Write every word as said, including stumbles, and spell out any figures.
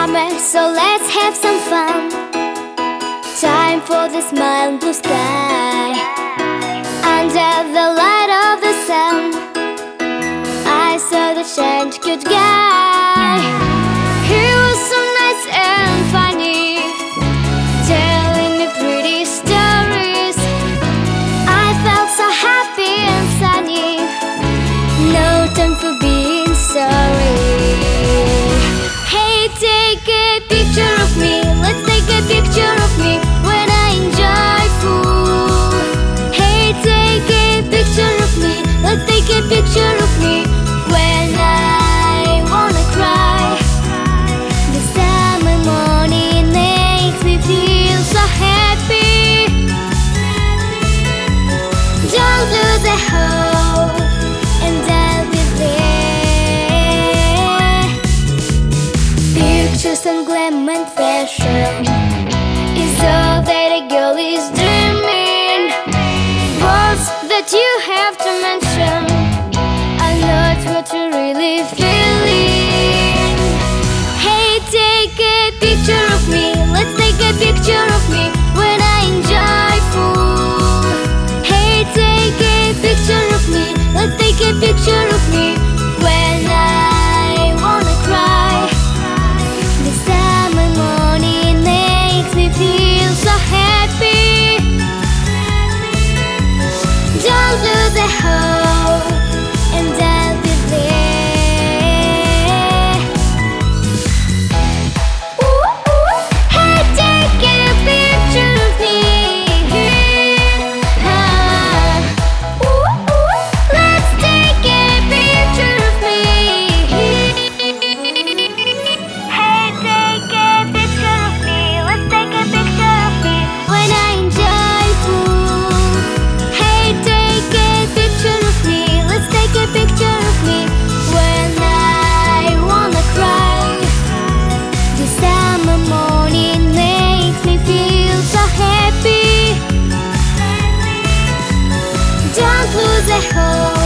summer, so let's have some fun. Time for the smile and blue sky. Under the light of the sun, I saw the strange good guy. He was so nice and funny, telling me pretty stories. I felt so happy and sunny. No time for being sorry. Hey, take a picture of me. Let's take a picture of me when I enjoy food. Hey, take a picture of me. Let's take a picture of me when I wanna cry. The summer morning makes me feel so happy. Don't lose the hope, and I'll be there. Pictures and glam and fashion is all that a girl is dreaming. Words that you have to mention are not what you're really feeling. Hey, take a picture of me. Let's take a picture of me when I enjoy food. Hey, take a picture of me. Let's take a picture of me when I wanna cry. The summer morning makes me feel so happy. Don't lose the hope, and I'll be there. Ooh, ooh. Hey, take a picture of me. Ah. Ooh, ooh. Let's take a picture of me. Hey, take a picture of me. Let's take a picture of me when I enjoy food. Hey, take a picture of me. Let's take a picture of me when I wanna cry. The summer morning makes me feel so happy. Don't lose the hope.